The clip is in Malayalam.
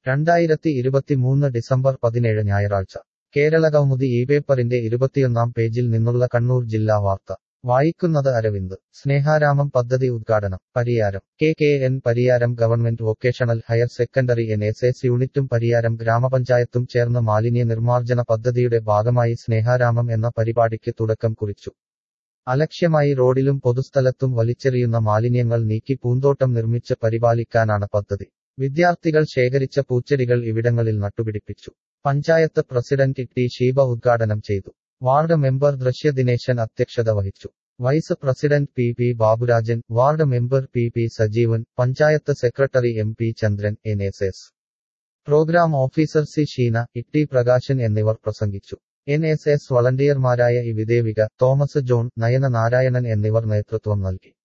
2023 ഡിസംബർ 17 ഞായറാഴ്ച കേരളകൗമുദി ഈ പേപ്പറിന്റെ 21-ാം പേജിൽ നിന്നുള്ള കണ്ണൂർ ജില്ലാ വാർത്ത വായിക്കുന്നത് അരവിന്ദ് സ്നേഹാരാമം പദ്ധതി ഉദ്ഘാടനം Pariyaram KKN Pariyaram government vocational higher secondary NSS യൂണിറ്റും പരിയാരം ഗ്രാമപഞ്ചായത്തും ചേർന്ന് മാലിന്യ നിർമ്മാർജ്ജന പദ്ധതിയുടെ ഭാഗമായി സ്നേഹാരാമം എന്ന പരിപാടിക്ക് തുടക്കം കുറിച്ചു. അലക്ഷ്യമായി റോഡിലും പൊതുസ്ഥലത്തും വലിച്ചെറിയുന്ന മാലിന്യങ്ങൾ നീക്കി പൂന്തോട്ടം നിർമ്മിച്ച് പരിപാലിക്കാനാണ് പദ്ധതി. വിദ്യാർത്ഥികൾ ശേഖരിച്ച പൂച്ചെടികൾ ഇവിടങ്ങളിൽ നട്ടുപിടിപ്പിച്ചു. പഞ്ചായത്ത് പ്രസിഡന്റ് ടി ഷീബ ഉദ്ഘാടനം ചെയ്തു. വാർഡ് മെമ്പർ ദൃശ്യ ദിനേശൻ അധ്യക്ഷത വഹിച്ചു. Vice president P Baburajan, ward member P Sajeevan, panchayat secretary MP Chandran, NSS programme officer C Sheena, T Prakashan എന്നിവർ പ്രസംഗിച്ചു. NSS വളണ്ടിയർമാരായ ഇ വിദേവിക, തോമസ് ജോൺ, നയന നാരായണൻ എന്നിവർ നേതൃത്വം നൽകി.